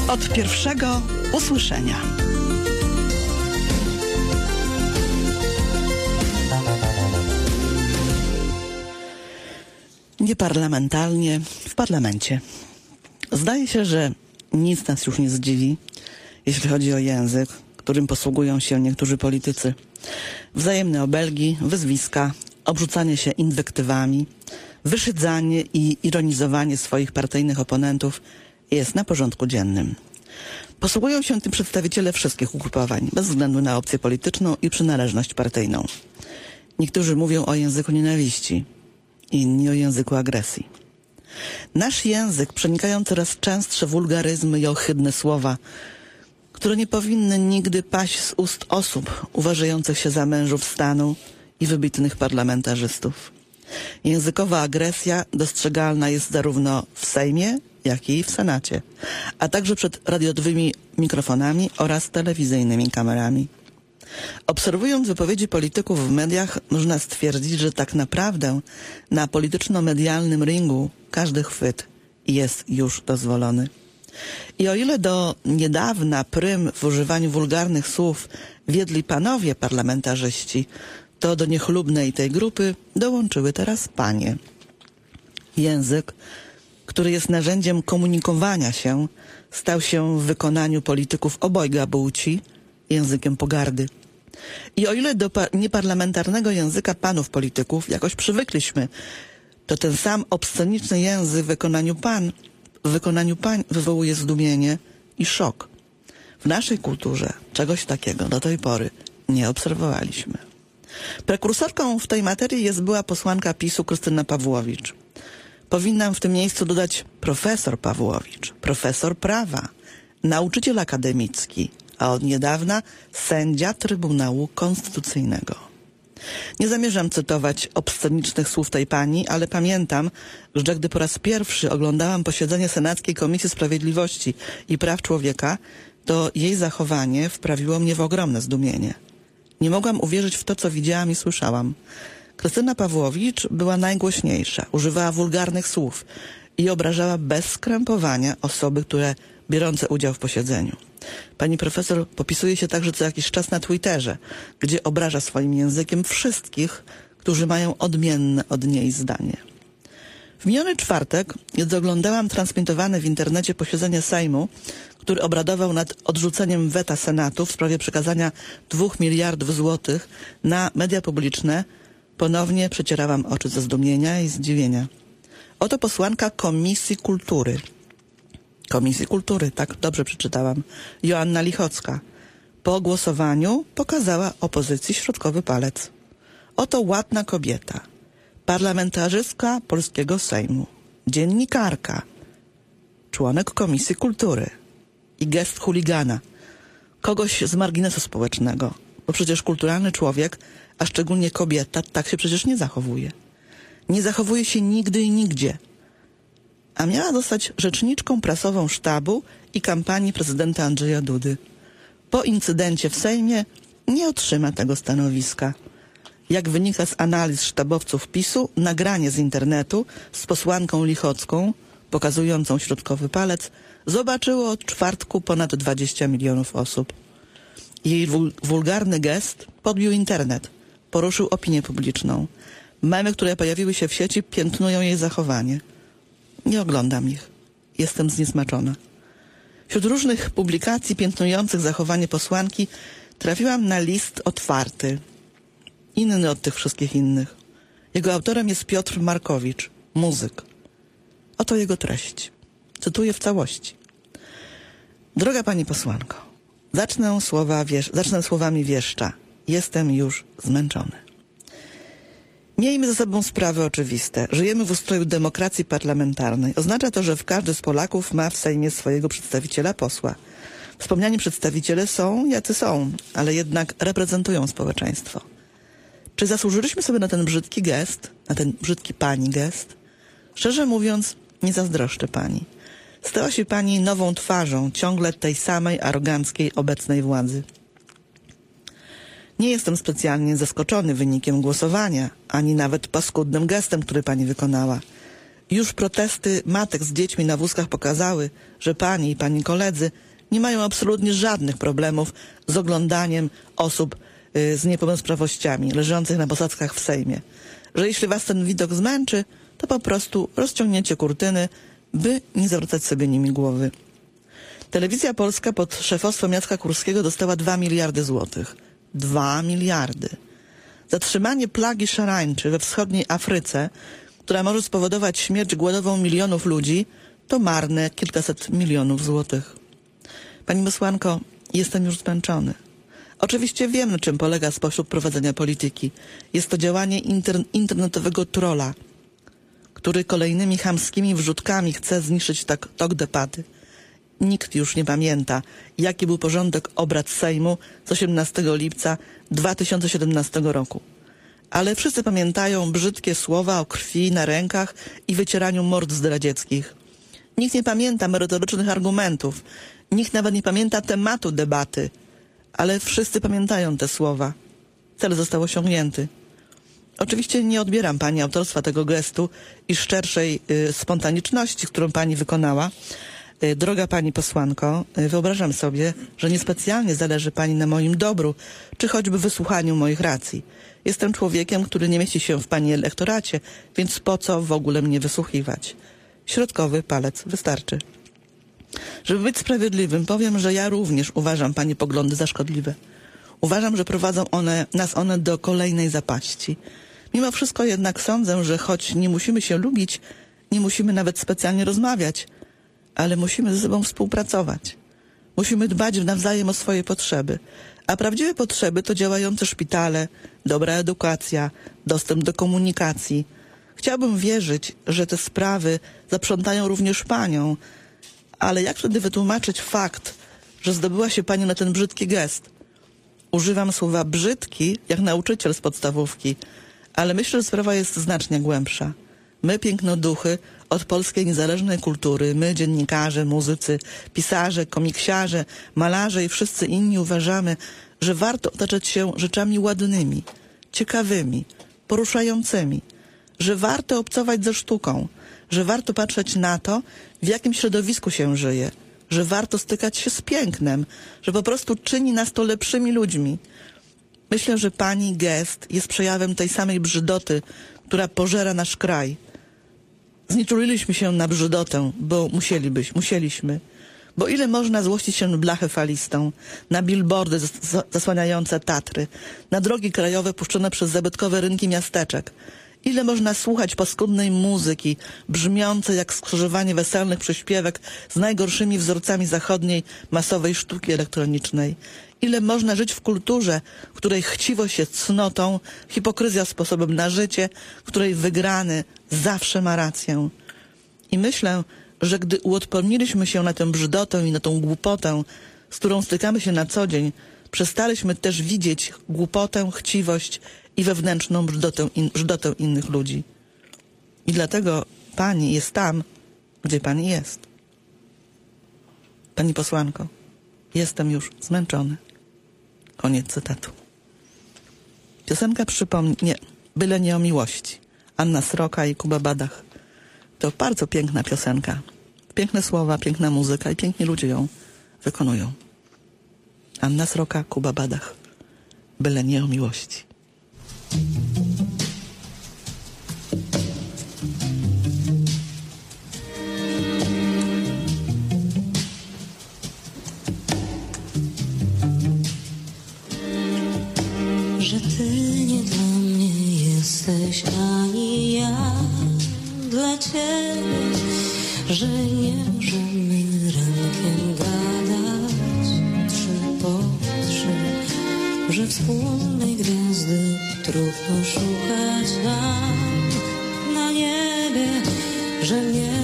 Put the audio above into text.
Od pierwszego usłyszenia. Nieparlamentarnie w parlamencie. Zdaje się, że nic nas już nie zdziwi, jeśli chodzi o język, którym posługują się niektórzy politycy. Wzajemne obelgi, wyzwiska, obrzucanie się inwektywami, wyszydzanie i ironizowanie swoich partyjnych oponentów jest na porządku dziennym. Posługują się tym przedstawiciele wszystkich ugrupowań, bez względu na opcję polityczną i przynależność partyjną. Niektórzy mówią o języku nienawiści, inni o języku agresji. Nasz język przenikają coraz częstsze wulgaryzmy i ohydne słowa, które nie powinny nigdy paść z ust osób uważających się za mężów stanu i wybitnych parlamentarzystów. Językowa agresja dostrzegalna jest zarówno w Sejmie, jak i w Senacie, a także przed radiowymi mikrofonami oraz telewizyjnymi kamerami. Obserwując wypowiedzi polityków w mediach, można stwierdzić, że tak naprawdę na polityczno-medialnym ringu każdy chwyt jest już dozwolony. I o ile do niedawna prym w używaniu wulgarnych słów wiedli panowie parlamentarzyści, to do niechlubnej tej grupy dołączyły teraz panie. Język, który jest narzędziem komunikowania się, stał się w wykonaniu polityków obojga płci językiem pogardy. I o ile do nieparlamentarnego języka panów polityków jakoś przywykliśmy, to ten sam obsceniczny język w wykonaniu pań wywołuje zdumienie i szok. W naszej kulturze czegoś takiego do tej pory nie obserwowaliśmy. Prekursorką w tej materii jest była posłanka PiS-u Krystyna Pawłowicz. Powinnam w tym miejscu dodać profesor Pawłowicz, profesor prawa, nauczyciel akademicki, a od niedawna sędzia Trybunału Konstytucyjnego. Nie zamierzam cytować obscenicznych słów tej pani, ale pamiętam, że gdy po raz pierwszy oglądałam posiedzenie Senackiej Komisji Sprawiedliwości i Praw Człowieka, to jej zachowanie wprawiło mnie w ogromne zdumienie. Nie mogłam uwierzyć w to, co widziałam i słyszałam. Krystyna Pawłowicz była najgłośniejsza, używała wulgarnych słów i obrażała bez skrępowania osoby, które biorące udział w posiedzeniu. Pani profesor popisuje się także co jakiś czas na Twitterze, gdzie obraża swoim językiem wszystkich, którzy mają odmienne od niej zdanie. W miniony czwartek, gdy oglądałam transmitowane w internecie posiedzenie Sejmu, który obradował nad odrzuceniem weta Senatu w sprawie przekazania 2 miliardów złotych na media publiczne, ponownie przecierałam oczy ze zdumienia i zdziwienia. Oto posłanka Komisji Kultury, tak dobrze przeczytałam, Joanna Lichocka. Po głosowaniu pokazała opozycji środkowy palec. Oto ładna kobieta, parlamentarzystka polskiego Sejmu, dziennikarka, członek Komisji Kultury i gest chuligana, kogoś z marginesu społecznego, bo przecież kulturalny człowiek, a szczególnie kobieta, tak się przecież nie zachowuje. Nie zachowuje się nigdy i nigdzie. A miała zostać rzeczniczką prasową sztabu i kampanii prezydenta Andrzeja Dudy. Po incydencie w Sejmie nie otrzyma tego stanowiska. Jak wynika z analiz sztabowców PiS-u, nagranie z internetu z posłanką Lichocką, pokazującą środkowy palec, zobaczyło od czwartku ponad 20 milionów osób. Jej wulgarny gest podbił internet, poruszył opinię publiczną. Memy, które pojawiły się w sieci, piętnują jej zachowanie. Nie oglądam ich. Jestem zniesmaczona. Wśród różnych publikacji piętnujących zachowanie posłanki trafiłam na list otwarty. Inny od tych wszystkich innych. Jego autorem jest Piotr Markowicz, muzyk. Oto jego treść. Cytuję w całości. Droga pani posłanko, zacznę słowami wieszcza. Jestem już zmęczony. Miejmy ze sobą sprawy oczywiste. Żyjemy w ustroju demokracji parlamentarnej. Oznacza to, że każdy z Polaków ma w Sejmie swojego przedstawiciela posła. Wspomniani przedstawiciele są, jacy są, ale jednak reprezentują społeczeństwo. Czy zasłużyliśmy sobie na ten brzydki gest, na ten brzydki pani gest? Szczerze mówiąc, nie zazdroszczę pani. Stała się pani nową twarzą ciągle tej samej aroganckiej obecnej władzy. Nie jestem specjalnie zaskoczony wynikiem głosowania, ani nawet paskudnym gestem, który pani wykonała. Już protesty matek z dziećmi na wózkach pokazały, że pani i pani koledzy nie mają absolutnie żadnych problemów z oglądaniem osób z niepełnosprawnościami leżących na posadzkach w Sejmie. Że jeśli was ten widok zmęczy, to po prostu rozciągniecie kurtyny, by nie zawracać sobie nimi głowy. Telewizja Polska pod szefostwem Jacka Kurskiego dostała 2 miliardy złotych. 2 miliardy. Zatrzymanie plagi szarańczy we wschodniej Afryce, która może spowodować śmierć głodową milionów ludzi, to marne kilkaset milionów złotych. Pani posłanko, jestem już zmęczony. Oczywiście wiem, na czym polega sposób prowadzenia polityki. Jest to działanie internetowego trolla, który kolejnymi chamskimi wrzutkami chce zniszczyć tok debaty. Nikt już nie pamięta, jaki był porządek obrad Sejmu z 18 lipca 2017 roku. Ale wszyscy pamiętają brzydkie słowa o krwi na rękach i wycieraniu mord zdradzieckich. Nikt nie pamięta merytorycznych argumentów. Nikt nawet nie pamięta tematu debaty. Ale wszyscy pamiętają te słowa. Cel został osiągnięty. Oczywiście nie odbieram pani autorstwa tego gestu i szczerszej spontaniczności, którą pani wykonała. Droga pani posłanko, wyobrażam sobie, że niespecjalnie zależy pani na moim dobru, czy choćby wysłuchaniu moich racji. Jestem człowiekiem, który nie mieści się w pani elektoracie, więc po co w ogóle mnie wysłuchiwać? Środkowy palec wystarczy. Żeby być sprawiedliwym, powiem, że ja również uważam pani poglądy za szkodliwe. Uważam, że prowadzą nas one do kolejnej zapaści. Mimo wszystko jednak sądzę, że choć nie musimy się lubić, nie musimy nawet specjalnie rozmawiać, ale musimy ze sobą współpracować. Musimy dbać nawzajem o swoje potrzeby. A prawdziwe potrzeby to działające szpitale, dobra edukacja, dostęp do komunikacji. Chciałbym wierzyć, że te sprawy zaprzątają również panią, ale jak wtedy wytłumaczyć fakt, że zdobyła się pani na ten brzydki gest? Używam słowa brzydki jak nauczyciel z podstawówki, ale myślę, że sprawa jest znacznie głębsza. My, pięknoduchy, od polskiej niezależnej kultury, my, dziennikarze, muzycy, pisarze, komiksiarze, malarze i wszyscy inni uważamy, że warto otaczać się rzeczami ładnymi, ciekawymi, poruszającymi, że warto obcować ze sztuką, że warto patrzeć na to, w jakim środowisku się żyje, że warto stykać się z pięknem, że po prostu czyni nas to lepszymi ludźmi. Myślę, że pani gest jest przejawem tej samej brzydoty, która pożera nasz kraj. Znieczuliliśmy się na brzydotę, bo musieliśmy. Bo ile można złościć się na blachę falistą, na billboardy zasłaniające Tatry, na drogi krajowe puszczone przez zabytkowe rynki miasteczek. Ile można słuchać paskudnej muzyki, brzmiącej jak skrzyżowanie weselnych przyśpiewek z najgorszymi wzorcami zachodniej masowej sztuki elektronicznej. Ile można żyć w kulturze, w której chciwość jest cnotą, hipokryzja sposobem na życie, w której wygrany zawsze ma rację. I myślę, że gdy uodporniliśmy się na tę brzydotę i na tą głupotę, z którą stykamy się na co dzień, przestaliśmy też widzieć głupotę, chciwość i wewnętrzną brzydotę innych ludzi. I dlatego pani jest tam, gdzie pani jest. Pani posłanko, jestem już zmęczony. Koniec cytatu. Piosenka przypomni... Byle nie o miłości. Anna Sroka i Kuba Badach. To bardzo piękna piosenka. Piękne słowa, piękna muzyka i piękni ludzie ją wykonują. Anna Sroka, Kuba Badach. Byle nie o miłości. Że ty nie dla mnie jesteś, ani ja dla ciebie, że nie możemy rankiem gadać 3 po 3, że wspólnej gwiazdy trudno szukać nam na niebie, że nie